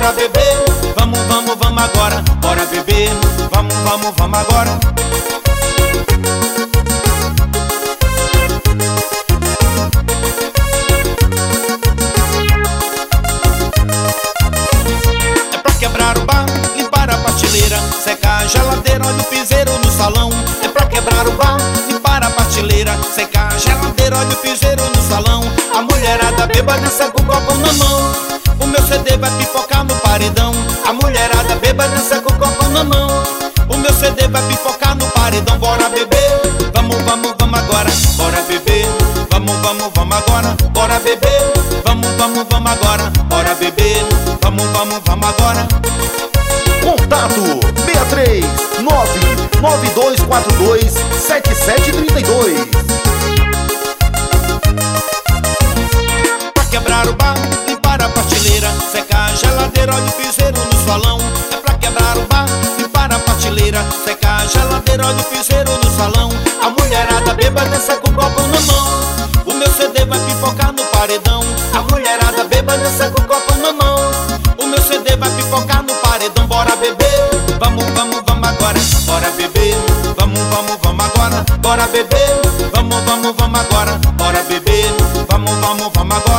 bora beber. Vamos, vamos, vamos agora, bora beber. Vamos, vamos, vamos agora. É pra quebrar o bar, limpar a prateleira, secar a geladeira, olha o piseiro no salão. É pra quebrar o bar, limpar a prateleira, secar a geladeira, olha o piseiro no salão. A mulherada bêbada dança com o copo na mão. O meu CD vai pipocar no paredão. A mulherada bêbada dança com o copo na mão. O meu CD vai pipocar no paredão. Bora beber, vamos, vamos, vamos agora. Bora beber, vamos, vamos, vamos agora. Bora beber, vamos, vamos, vamos agora. Bora beber, vamos, vamos, vamos agora. Contato 63 99242 7732. Pra quebrar o bar, limpar a prateleira, secar a geladeira, olha o piseiro no salão. É pra quebrar o bar, limpar a prateleira, secar a geladeira, olha o piseiro no salão. A mulherada bêbada dança com o copo na mão. O meu CD vai pipocar no paredão. A mulherada bêbada dança com o copo na mão. O meu CD vai pipocar no paredão. Bora beber, vamos, vamos, vamos agora. Bora beber, vamos, vamos, vamos agora. Bora beber, vamos, vamos, vamos agora. Bora beber, vamos, vamos, vamos agora.